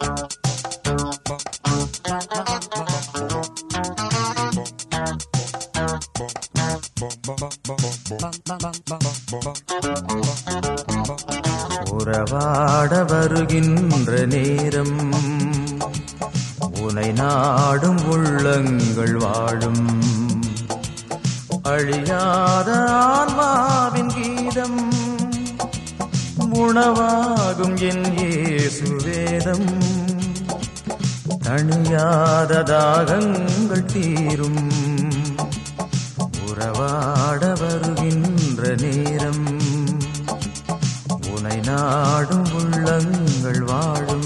உறவாட வருகின்ற நேரம் உனை நாடும் உள்ளங்கள் வாழும் அழியாத ஆன்மாவின் கீதம் உணவாகும் என் இயேசு வேதம் தணியாத தாகங்கள் தீரும் உறவாட வருகின்ற நேரம் உனை நாடும் உள்ளங்கள் வாழும்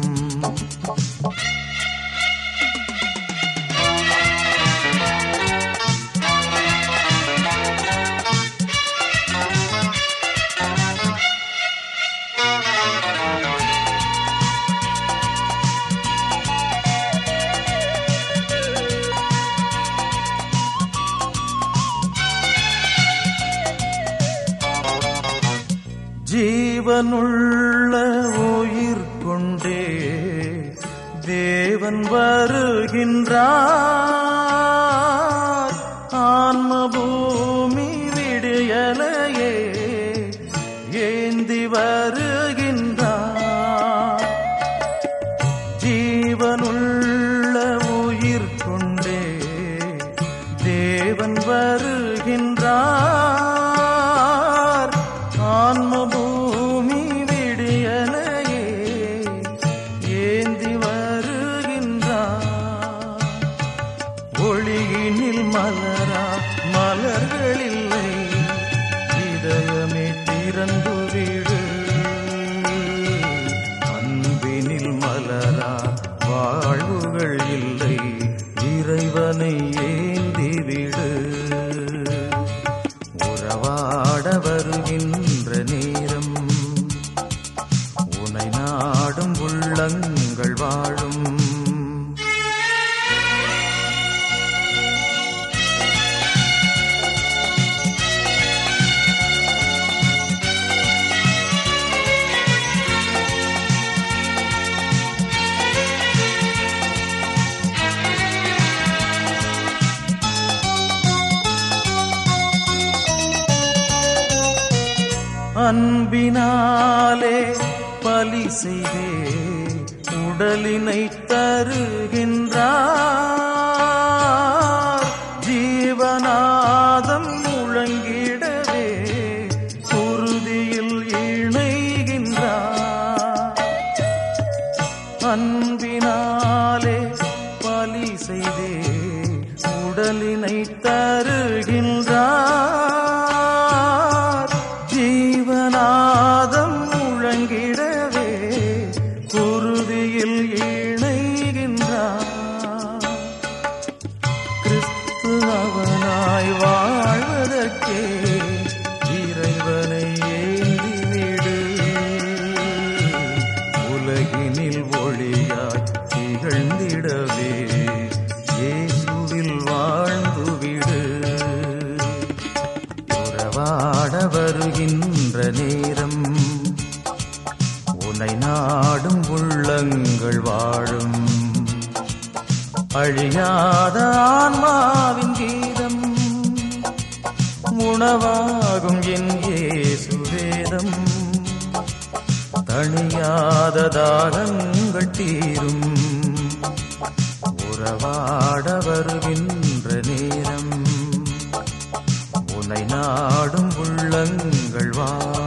ஜீவனுள்ள உயிர் கொண்டே தேவன் வருகின்றார் ஆன்ம பூமி விடியலையே ஏந்தி வருகின்றார் ஜீவனுள்ள உயிர் கொண்டே தேவன் வருகின்றார் ஆன்ம பூமி விடியலையே ஏந்தி வருகின்றார் ஒளியினில் மலரா மலர்களில்லை இதயமே திறந்து விடு அன்பினில் மலரா வாழ்வுகள் இல்லை இறைவனை ஏந்தி விடு உறவாட வருகின்ற நேரம் உனை நாடும் உள்ளங்கள் வாழும் அன்பினாலே பலி செய்தே உடலினை தருகின்றார் ஜீவநாதம் முழங்கிடவே குருதியில் இணைகின்றார் அன்பினாலே பலி செய்தே உடலினை தருகின்றார் ஜீவநாதம் முழங்கிடவே குருதியில் இணைகின்றார் கிறிஸ்து அவனாய் வாழ்வதற்கே இறைவனை ஏந்திவிடு உலகினில் ஒளியாய் திகழ்ந்திடவே இயேசுவில் வாழ்ந்துவிடு உறவாட வருகின்ற நேரம் உனை நாடும் உள்ளங்கள் வாழும் அழியாத ஆன்மாவின் கீதம் உணவாகும் என் இயேசு வேதம் தணியாத தாகங்கள் தீரும் உறவாட வருகின்ற நேரம் உனை நாடும் உள்ளங்கள் வா